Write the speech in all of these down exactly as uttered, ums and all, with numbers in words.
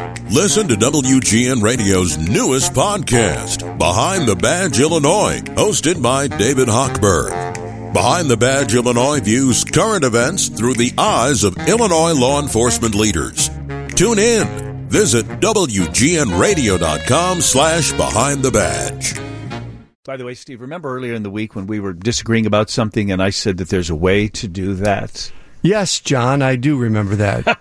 Listen to W G N Radio's newest podcast, Behind the Badge Illinois, hosted by David Hochberg. Behind the Badge Illinois views current events through the eyes of Illinois law enforcement leaders. Tune in. Visit W G N radio dot com slash behind the badge. By the way, Steve, remember earlier in the week when we were disagreeing about something and I said that there's a way to do that? Yes, John, I do remember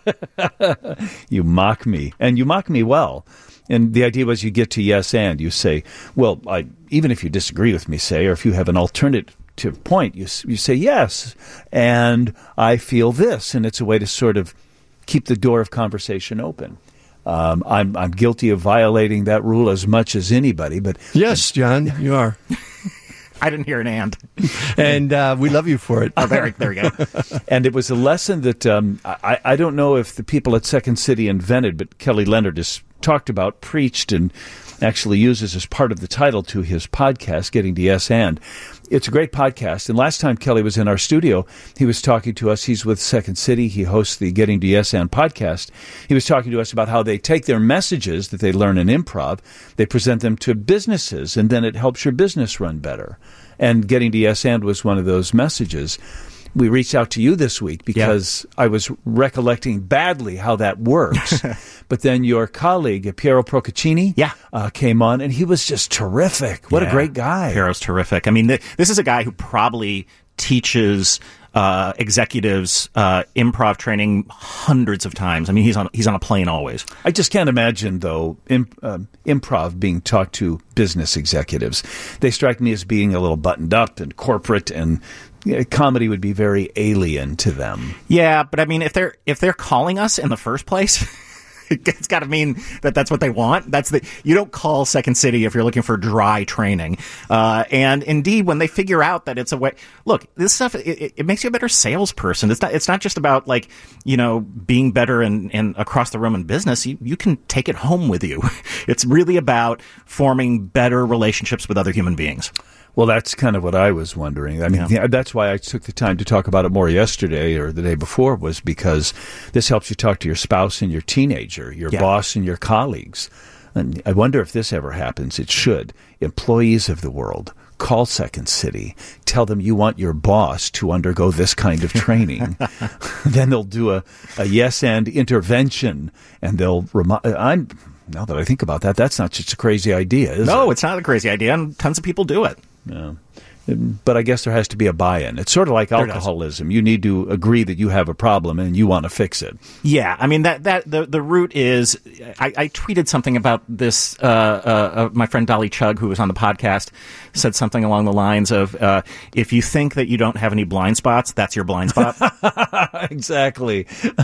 that. You mock me, and you mock me well. And the idea was you get to yes and. You say, well, I, even if you disagree with me, say, or if you have an alternative point, you, you say yes, and I feel this. And it's a way to sort of keep the door of conversation open. Um, I'm, I'm guilty of violating that rule as much as anybody. But yes, John, you are. I didn't hear an and. And uh, we love you for it. Oh, there, there we go. And it was a lesson that um, I, I don't know if the people at Second City invented, but Kelly Leonard has talked about, preached, and actually uses as part of the title to his podcast, Getting to Yes And. It's a great podcast. And last time Kelly was in our studio, he was talking to us. He's with Second City. He hosts the Getting to Yes And podcast. He was talking to us about how they take their messages that they learn in improv, they present them to businesses, and then it helps your business run better. And Getting to Yes And was one of those messages. We reached out to you this week because yeah. I was recollecting badly how that works. But then your colleague, Piero Procaccini, yeah. uh, came on, and he was just terrific. What yeah. a great guy. Piero's terrific. I mean, th- this is a guy who probably teaches uh, executives uh, improv training hundreds of times. I mean, he's on he's on a plane always. I just can't imagine, though, imp- uh, improv being taught to business executives. They strike me as being a little buttoned up and corporate, and yeah, comedy would be very alien to them. Yeah, but I mean, if they're if they're calling us in the first place, it's got to mean that that's what they want. That's the you don't call Second City if you're looking for dry training. Uh, and indeed, when they figure out that it's a way, look, this stuff it, it makes you a better salesperson. It's not it's not just about like you know being better and and across the room in business. You you can take it home with you. It's really about forming better relationships with other human beings. Well, that's kind of what I was wondering. I mean, yeah. that's why I took the time to talk about it more yesterday or the day before, was because this helps you talk to your spouse and your teenager, your yeah. boss and your colleagues. And I wonder if this ever happens. It should. Employees of the world, call Second City. Tell them you want your boss to undergo this kind of training. Then they'll do a, a yes and intervention, and they'll remind... I'm Now that I think about that, that's not such a crazy idea, is no, it? No, it's not a crazy idea, and tons of people do it. Yeah. But I guess there has to be a buy-in. It's sort of like alcoholism. You need to agree that you have a problem and you want to fix it. Yeah, I mean that that the the root is. I, I tweeted something about this. Uh, uh, uh, my friend Dolly Chugg, who was on the podcast, said something along the lines of, uh, "If you think that you don't have any blind spots, that's your blind spot." Exactly.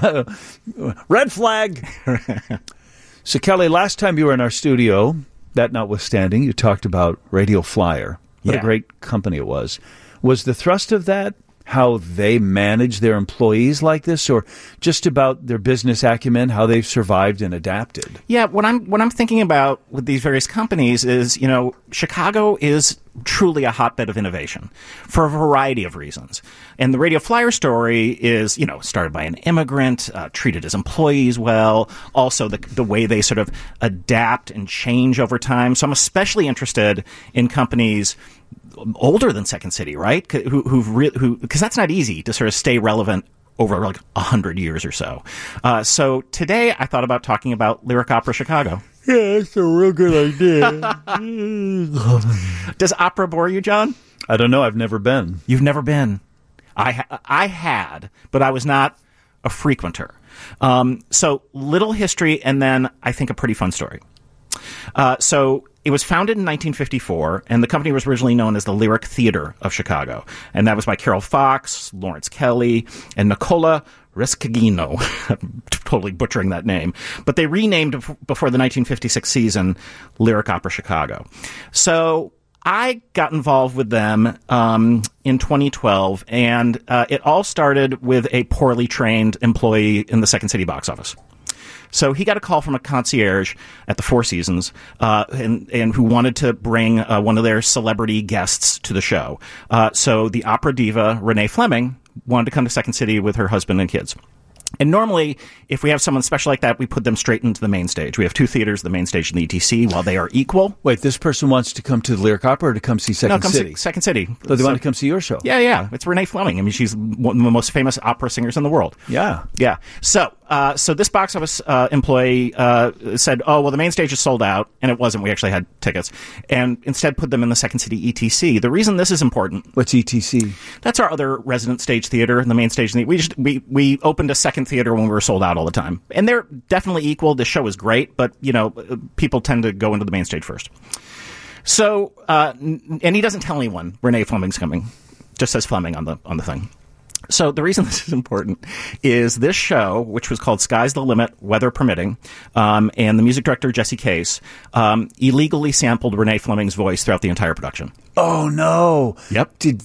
Red flag. So, Kelly, last time you were in our studio, that notwithstanding, you talked about Radio Flyer. What yeah. a great company it was. Was the thrust of that how they manage their employees like this, or just about their business acumen, how they've survived and adapted? Yeah, what I'm what I'm thinking about with these various companies is, you know, Chicago is truly a hotbed of innovation for a variety of reasons. And the Radio Flyer story is, you know, started by an immigrant, uh, treated his employees well, also the the way they sort of adapt and change over time. So I'm especially interested in companies older than Second City, right? Who, who've re- who, because that's not easy to sort of stay relevant over like a hundred years or so. Uh, so today I thought about talking about Lyric Opera Chicago. Yeah, that's a real good idea. Does opera bore you, John? I don't know. I've never been. You've never been. I ha- I had, but I was not a frequenter. Um, so little history, and then I think a pretty fun story. Uh, so it was founded in nineteen fifty-four, and the company was originally known as the Lyric Theater of Chicago. And that was by Carol Fox, Lawrence Kelly, and Nicola Rescagino. I'm totally butchering that name. But they renamed before the nineteen fifty-six season Lyric Opera Chicago. So I got involved with them um, in twenty twelve, and uh, it all started with a poorly trained employee in the Second City box office. So he got a call from a concierge at the Four Seasons, uh, and, and who wanted to bring uh, one of their celebrity guests to the show. Uh, so the opera diva, Renee Fleming, wanted to come to Second City with her husband and kids. And normally, if we have someone special like that, we put them straight into the main stage. We have two theaters, the main stage and the E T C, while they are equal. Wait, this person wants to come to the Lyric Opera or to come see Second no, come City? See Second City. So they so, want to come see your show? Yeah, yeah. It's Renee Fleming. I mean, she's one of the most famous opera singers in the world. Yeah. Yeah. So, uh, so this box office uh, employee uh, said, oh, well, the main stage is sold out. And it wasn't. We actually had tickets. And instead put them in the Second City E T C. The reason this is important. What's E T C? That's our other resident stage theater, the main stage. We just we we opened a second theater when we were sold out all the time. And they're definitely equal. The show is great, but, you know, people tend to go into the main stage first. So, uh, and he doesn't tell anyone Renee Fleming's coming. Just says Fleming on the on the thing. So the reason this is important is this show, which was called Sky's the Limit, Weather Permitting, um, and the music director, Jesse Case, um, illegally sampled Renee Fleming's voice throughout the entire production. Oh, no. Yep. Did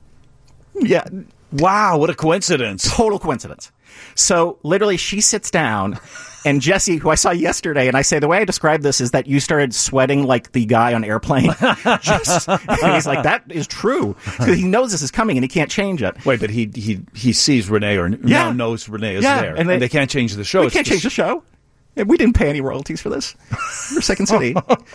Yeah. Wow, what a coincidence. Total coincidence. So literally she sits down and Jesse, who I saw yesterday, and I say the way I describe this is that you started sweating like the guy on Airplane. Just, and he's like, that is true. Because he knows this is coming and he can't change it. Wait, but he he he sees Renee or Yeah. now knows Renee is Yeah, there. and they- And they can't change the show. We It's can't just- change the show. And we didn't pay any royalties for this. We're Second City.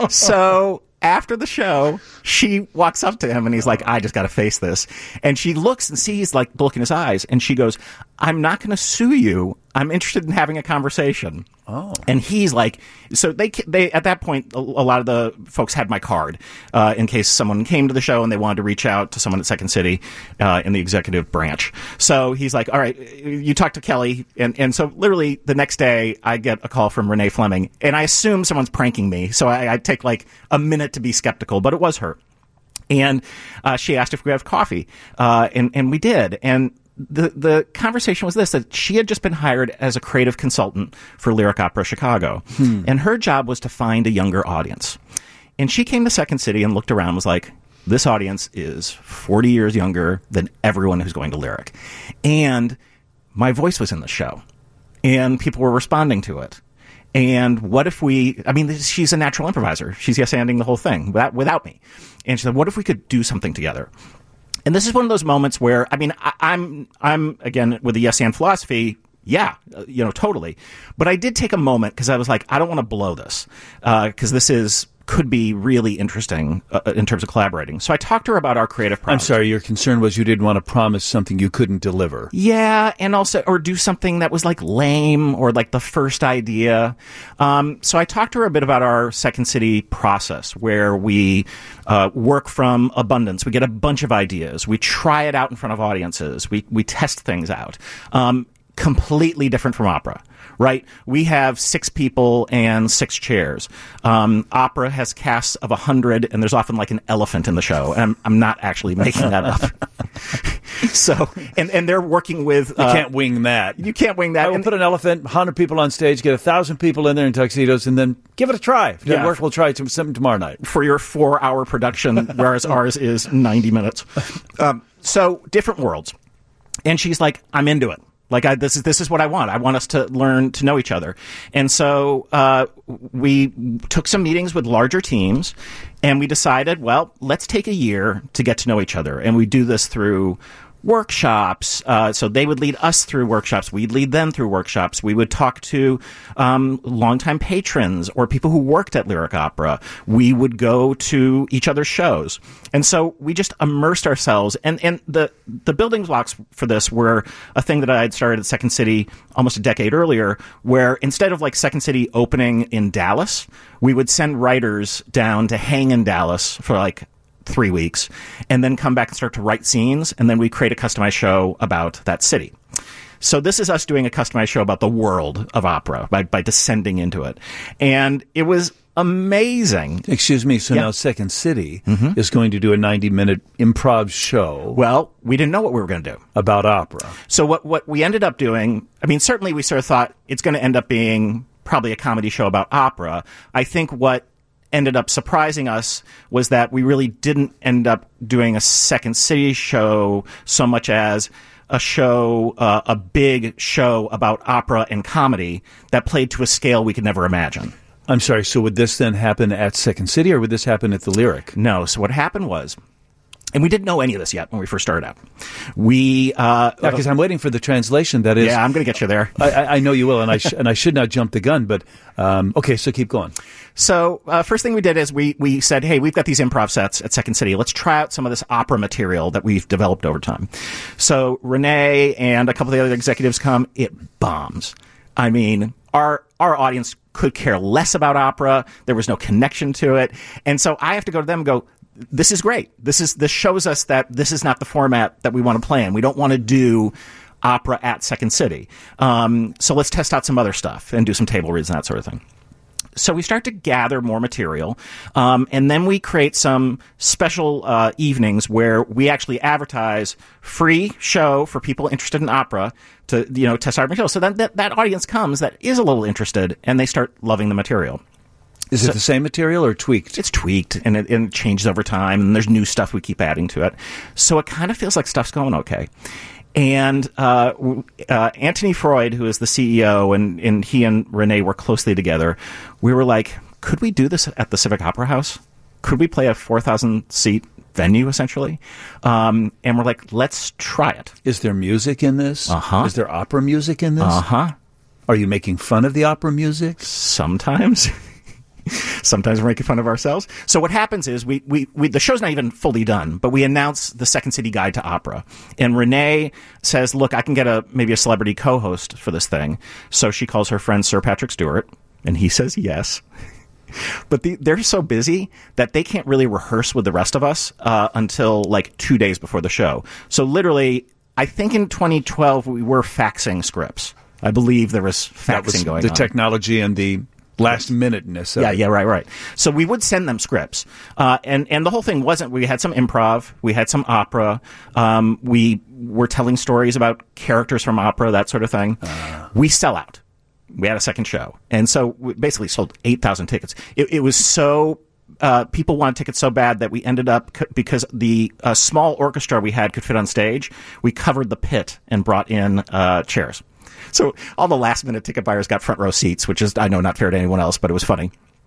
So after the show, she walks up to him and he's like, I just got to face this. And she looks and sees like the look in his eyes. And she goes, I'm not going to sue you. I'm interested in having a conversation. Oh. And he's like, so they, they at that point, a, a lot of the folks had my card uh, in case someone came to the show and they wanted to reach out to someone at Second City uh, in the executive branch. So he's like, all right, you talk to Kelly. And, and so literally the next day I get a call from Renee Fleming and I assume someone's pranking me. So I, I take like a minute to be skeptical, but it was her. And uh, she asked if we have coffee. Uh, and, and we did. And The the conversation was this, that she had just been hired as a creative consultant for Lyric Opera Chicago. Hmm. And her job was to find a younger audience. And she came to Second City and looked around and was like, this audience is forty years younger than everyone who's going to Lyric. And my voice was in the show. And people were responding to it. And what if we, I mean, she's a natural improviser. She's yes-anding the whole thing without, without me. And she said, what if we could do something together? And this is one of those moments where, I mean, I, I'm, I'm again with the yes and philosophy. Yeah, uh, you know, totally. But I did take a moment because I was like, I don't want to blow this because uh, this is could be really interesting uh, in terms of collaborating. So I talked to her about our creative I'm process. sorry, your concern was you didn't want to promise something you couldn't deliver. Yeah, and also, or do something that was like lame or like the first idea. Um, so I talked to her a bit about our Second City process where we uh, work from abundance. We get a bunch of ideas. We try it out in front of audiences. We, we test things out. Um, completely different from opera. Right? We have six people and six chairs. Um, opera has casts of a hundred, and there's often like an elephant in the show. And I'm, I'm not actually making that up. So, and, and they're working with... You uh, can't wing that. You can't wing that. I will And- put an elephant, one hundred people on stage, get one thousand people in there in tuxedos, and then give it a try. If it doesn't Yeah. work, we'll try some- something tomorrow night. for your four-hour production, whereas ours is ninety minutes. Um, so, different worlds. And she's like, I'm into it. Like, I, this is this is what I want. I want us to learn to know each other. And so uh, we took some meetings with larger teams, and we decided, well, let's take a year to get to know each other. And we do this through workshops. Uh, so they would lead us through workshops. We'd lead them through workshops. We would talk to um, longtime patrons or people who worked at Lyric Opera. We would go to each other's shows. And so we just immersed ourselves. And, and the, the building blocks for this were a thing that I had started at Second City almost a decade earlier, where instead of like Second City opening in Dallas, we would send writers down to hang in Dallas for like three weeks and then come back and start to write scenes. And then we create a customized show about that city. So this is us doing a customized show about the world of opera by, by descending into it. And it was amazing. Excuse me, so Yeah. now Second City is going to do a ninety-minute improv show Well, we didn't know what we were going to do. about opera. So what, what we ended up doing, I mean, certainly we sort of thought it's going to end up being probably a comedy show about opera. I think what ended up surprising us was that we really didn't end up doing a Second City show so much as a show, uh, a big show about opera and comedy that played to a scale we could never imagine. I'm sorry, so would this then happen at Second City or would this happen at the Lyric? No. So what happened was and we didn't know any of this yet when we first started out. We uh, yeah, because I'm waiting for the translation. That is, yeah, I'm going to get you there. I, I, I know you will, and I sh- and I should not jump the gun. But um, okay, so keep going. So uh, first thing we did is we we said, hey, we've got these improv sets at Second City. Let's try out some of this opera material that we've developed over time. So Renee and a couple of the other executives come. It bombs. I mean, our our audience could care less about opera. There was no connection to it. And so I have to go to them and go, this is great. This is this shows us that this is not the format that we want to play in. We don't want to do opera at Second City. Um, so let's test out some other stuff and do some table reads and that sort of thing. So we start to gather more material, um, and then we create some special uh, evenings where we actually advertise free show for people interested in opera to, you know, test our material. So then that, that audience comes that is a little interested, and they start loving the material. Is so, it the same material or tweaked? It's tweaked, and it, and it changes over time, and there's new stuff we keep adding to it. So it kind of feels like stuff's going okay. And uh, uh, Anthony Freud, who is the C E O, and, and he and Renee were closely together, we were like, could we do this at the Civic Opera House? Could we play a four thousand seat venue, essentially? Um, and we're like, let's try it. Is there music in this? Uh-huh. Is there opera music in this? Uh-huh. Are you making fun of the opera music? Sometimes. Sometimes we're making fun of ourselves. So what happens is we, we, we the show's not even fully done, but we announce the Second City Guide to Opera. And Renee says, look, I can get a maybe a celebrity co-host for this thing. So she calls her friend Sir Patrick Stewart, and he says yes. But the, they're so busy that they can't really rehearse with the rest of us uh, until like two days before the show. So literally, I think in twenty twelve, we were faxing scripts. I believe there was faxing that was going the on. The technology and the last minuteness. Yeah, yeah, right, right. So we would send them scripts, uh, and and the whole thing wasn't. We had some improv, we had some opera, um, we were telling stories about characters from opera, that sort of thing. Uh. We sell out. We had a second show, and so we basically sold eight thousand tickets. It, it was so. Uh, people wanted tickets so bad that we ended up, c- because the uh, small orchestra we had could fit on stage, we covered the pit and brought in uh, chairs. So all the last-minute ticket buyers got front row seats, which is, I know, not fair to anyone else, but it was funny.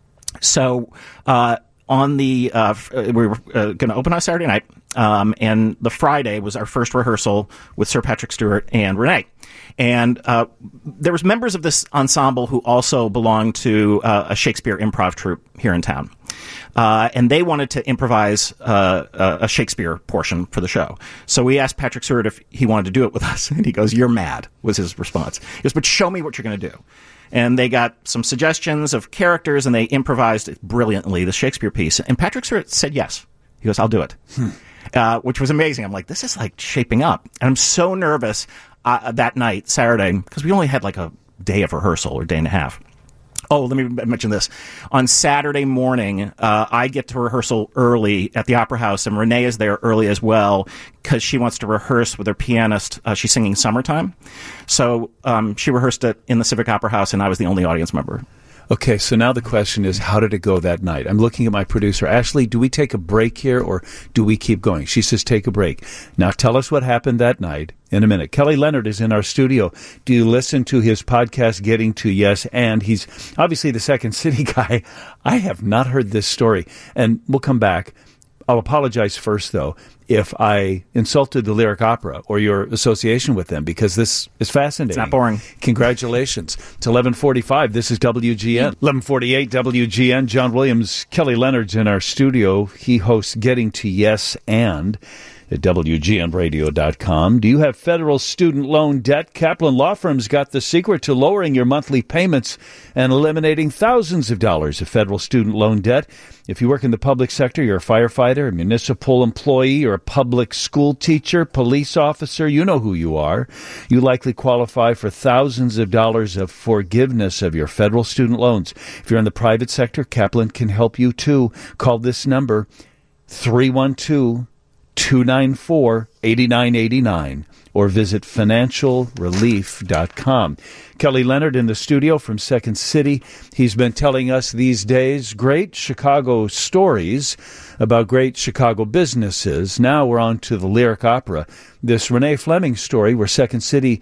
So uh, on the uh, we were uh, going to open on Saturday night, um, and the Friday was our first rehearsal with Sir Patrick Stewart and Renee. And uh, there was members of this ensemble who also belonged to uh, a Shakespeare improv troupe here in town. Uh, and they wanted to improvise uh, a Shakespeare portion for the show. So we asked Patrick Stewart if he wanted to do it with us. And he goes, "You're mad," was his response. He goes, "But show me what you're going to do." And they got some suggestions of characters, and they improvised brilliantly the Shakespeare piece. And Patrick Stewart said yes. He goes, "I'll do it," hmm. uh, which was amazing. I'm like, this is like shaping up. And I'm so nervous uh, that night, Saturday, because we only had like a day of rehearsal or day and a half. Oh, let me mention this. On Saturday morning, uh, I get to rehearsal early at the Opera House, and Renee is there early as well because she wants to rehearse with her pianist. Uh, she's singing Summertime. So um, she rehearsed it in the Civic Opera House, and I was the only audience member. Okay, so now the question is, how did it go that night? I'm looking at my producer. Ashley, do we take a break here, or do we keep going? She says take a break. Now tell us what happened that night in a minute. Kelly Leonard is in our studio. Do you listen to his podcast, Getting to Yes? And he's obviously the Second City guy. I have not heard this story, and we'll come back. I'll apologize first, though, if I insulted the Lyric Opera or your association with them, because this is fascinating. It's not boring. Congratulations. It's eleven forty-five. This is W G N. eleven forty-eight W G N. John Williams, Kelly Leonard's in our studio. He hosts Getting to Yes and at W G N radio dot com. Do you have federal student loan debt? Kaplan Law Firm's got the secret to lowering your monthly payments and eliminating thousands of dollars of federal student loan debt. If you work in the public sector, you're a firefighter, a municipal employee, or a public school teacher, police officer, you know who you are. You likely qualify for thousands of dollars of forgiveness of your federal student loans. If you're in the private sector, Kaplan can help you too. Call this number, three one two, two nine four, eight nine eight nine, or visit financial relief dot com. Kelly Leonard in the studio from Second City. He's been telling us these days great Chicago stories about great Chicago businesses. Now we're on to the Lyric Opera. This Renee Fleming story where Second City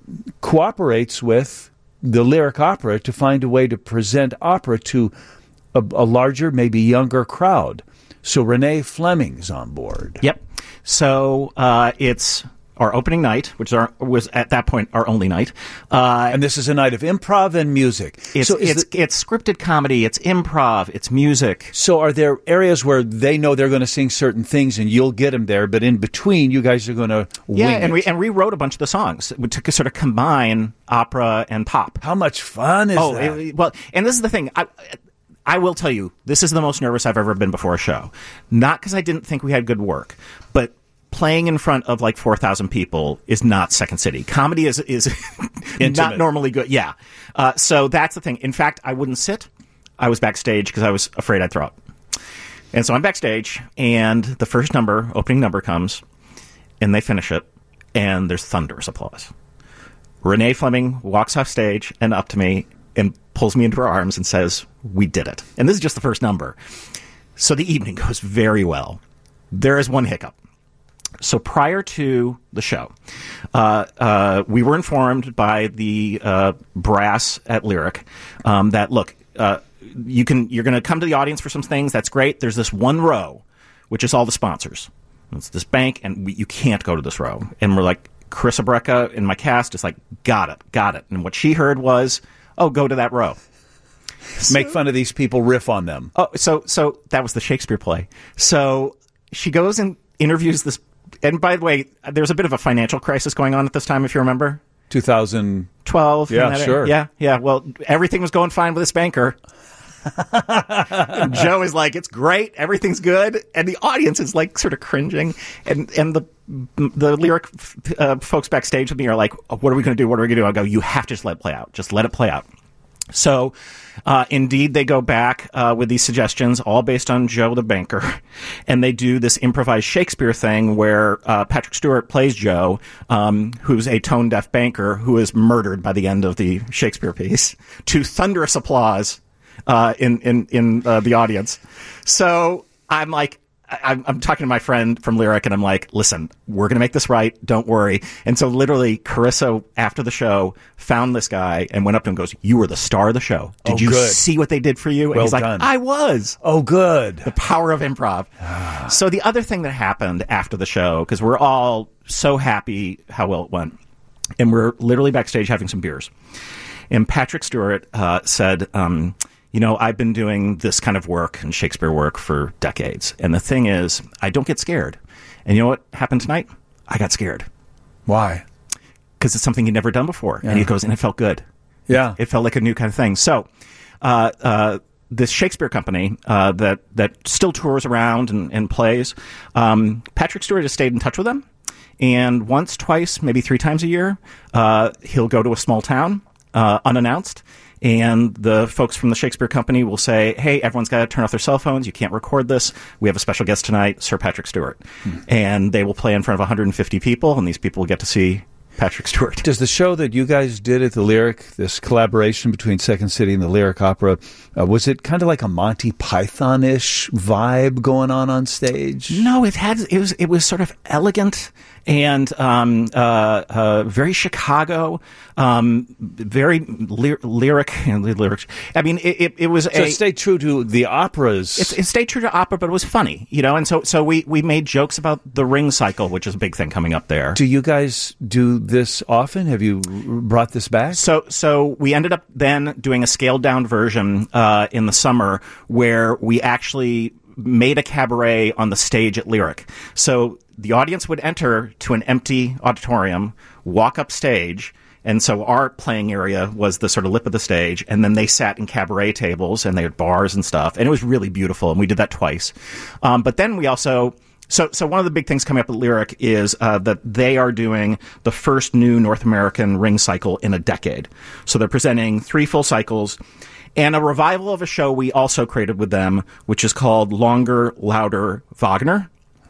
cooperates with the Lyric Opera to find a way to present opera to a, a larger, maybe younger crowd. So Renee Fleming's on board. Yep. So uh, it's our opening night, which our, was at that point our only night. Uh, and this is a night of improv and music. It's, so it's, the, it's scripted comedy, it's improv, it's music. So are there areas where they know they're going to sing certain things and you'll get them there, but in between you guys are going to wing Yeah, and it? we and we wrote a bunch of the songs to sort of combine opera and pop. How much fun is oh, that? It, well, and this is the thing. I, I will tell you, this is the most nervous I've ever been before a show. Not because I didn't think we had good work, but playing in front of like four thousand people is not Second City. Comedy is is not normally good. Yeah. Uh, so that's the thing. In fact, I wouldn't sit. I was backstage because I was afraid I'd throw up. And so I'm backstage, and the first number, opening number comes, and they finish it, and there's thunderous applause. Renee Fleming walks off stage and up to me and pulls me into her arms and says, "We did it." And this is just the first number. So the evening goes very well. There is one hiccup. So prior to the show, uh, uh, we were informed by the uh, brass at Lyric um, that, look, uh, you can, you're going to come to the audience for some things. That's great. There's this one row, which is all the sponsors. It's this bank, and we, you can't go to this row. And we're like, Carissa Brecka in my cast is like, got it, got it. And what she heard was, oh, go to that row. Make fun of these people, riff on them. Oh, so so that was the Shakespeare play. So she goes and interviews this. And by the way, there's a bit of a financial crisis going on at this time, if you remember. two thousand twelve. Yeah, sure. Yeah, yeah. Well, everything was going fine with this banker. Joe is like, it's great, everything's good, and the audience is like sort of cringing, and and the the Lyric uh, folks backstage with me are like, oh, what are we going to do? What are we going to do? I go, you have to just let it play out. Just let it play out. So, uh, indeed, they go back uh, with these suggestions, all based on Joe the banker, and they do this improvised Shakespeare thing where uh, Patrick Stewart plays Joe, um, who's a tone-deaf banker who is murdered by the end of the Shakespeare piece, to thunderous applause uh, in in in uh, the audience. So I'm like, I'm, I'm talking to my friend from Lyric, and I'm like, listen, we're going to make this right. Don't worry. And so literally, Carissa, after the show, found this guy and went up to him and goes, you were the star of the show. Did oh, you good. see what they did for you? And well he's like, done. I was. Oh, good. The power of improv. So the other thing that happened after the show, because we're all so happy how well it went, and we're literally backstage having some beers. And Patrick Stewart uh, said, um, you know, I've been doing this kind of work and Shakespeare work for decades. And the thing is, I don't get scared. And you know what happened tonight? I got scared. Why? Because it's something he'd never done before. Yeah. And he goes, and it felt good. Yeah. It felt like a new kind of thing. So, uh, uh, this Shakespeare company uh, that, that still tours around and, and plays, um, Patrick Stewart has stayed in touch with them. And once, twice, maybe three times a year, uh, he'll go to a small town, uh, unannounced. And the folks from the Shakespeare Company will say, hey, everyone's got to turn off their cell phones. You can't record this. We have a special guest tonight, Sir Patrick Stewart. Hmm. And they will play in front of one hundred fifty people, and these people will get to see Patrick Stewart. Does the show that you guys did at the Lyric, this collaboration between Second City and the Lyric Opera, uh, was it kind of like a Monty Python-ish vibe going on on stage? No, it had it was it was sort of elegant and um, uh, uh, very Chicago, um, very ly- lyric and lyrics. I mean, it, it, it was. So a, it stayed true to the operas. It, it stayed true to opera, but it was funny, you know. And so, so we, we made jokes about the ring cycle, which is a big thing coming up there. Do you guys do this often? Have you brought this back? So, so we ended up then doing a scaled down version uh, in the summer where we actually made a cabaret on the stage at Lyric. So the audience would enter to an empty auditorium, walk up stage, and so our playing area was the sort of lip of the stage, and then they sat in cabaret tables, and they had bars and stuff, and it was really beautiful, and we did that twice. Um, but then we also... So, so one of the big things coming up at Lyric is uh, that they are doing the first new North American ring cycle in a decade. So they're presenting three full cycles, and a revival of a show we also created with them, which is called Longer, Louder, Wagner.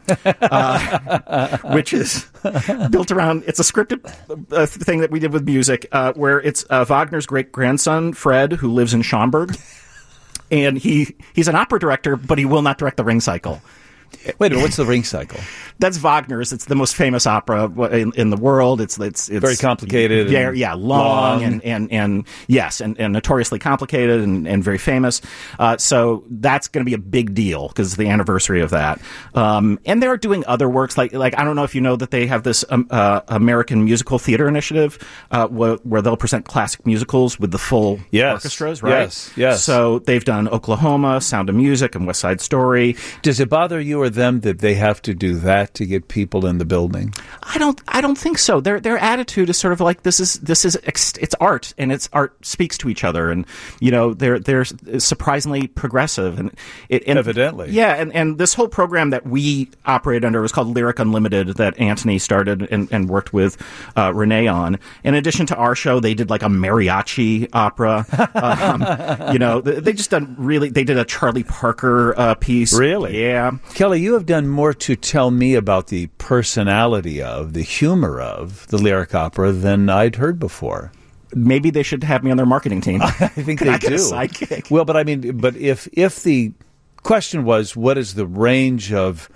uh, which is built around, it's a scripted uh, thing that we did with music, uh, where it's uh, Wagner's great-grandson, Fred, who lives in Schaumburg, and he he's an opera director, but he will not direct the ring cycle. Wait a minute, what's the Ring Cycle? That's Wagner's. It's the most famous opera in, in the world. It's it's it's very complicated. Yeah, yeah, long, long. And, and and yes, and, and notoriously complicated and, and very famous. Uh, so that's going to be a big deal because it's the anniversary of that. Um, and they're doing other works like like I don't know if you know that they have this um, uh, American Musical Theater Initiative uh, where, where they'll present classic musicals with the full yes. orchestras. Right? Yes, yes. So they've done Oklahoma, Sound of Music, and West Side Story. Does it bother you or them that they have to do that to get people in the building? I don't. I don't think so. Their their attitude is sort of like this is this is it's art, and it's art speaks to each other, and you know they're they're surprisingly progressive, and, it, and evidently, yeah. And, and this whole program that we operate under was called Lyric Unlimited, that Anthony started and, and worked with uh, Renee on. In addition to our show, they did like a mariachi opera. um, you know, they, they just done really. They did a Charlie Parker uh, piece. Really, yeah. Kelly, you have done more to tell me about the personality of, the humor of the lyric opera than I'd heard before. Maybe they should have me on their marketing team. I think they I do. Get a sidekick? Well, but I mean, but if if the question was, what is the range of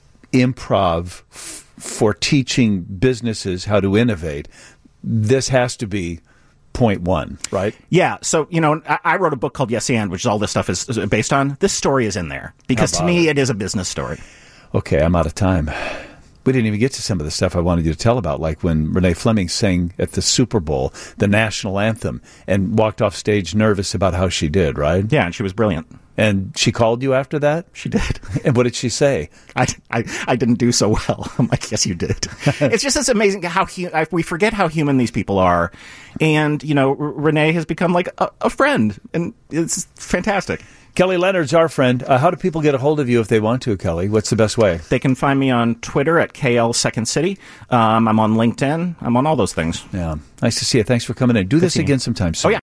improv f- for teaching businesses how to innovate, this has to be point one, right? Yeah. So, you know, I, I wrote a book called Yes and, which is all this stuff is, is based on. This story is in there because to me, it? it is a business story. Okay, I'm out of time. We didn't even get to some of the stuff I wanted you to tell about, like when Renee Fleming sang at the Super Bowl, the national anthem, and walked off stage nervous about how she did, right? Yeah, and she was brilliant. And she called you after that? She did. And what did she say? I, I, I didn't do so well. I'm like, yes, you did. It's just it's amazing how hu- we forget how human these people are. And, you know, R- Renee has become like a, a friend, and it's fantastic. Kelly Leonard's our friend. Uh, how do people get a hold of you if they want to, Kelly? What's the best way? They can find me on Twitter at K L Second City. Um, I'm on LinkedIn. I'm on all those things. Yeah. Nice to see you. Thanks for coming in. Do this again sometime soon. Oh, yeah.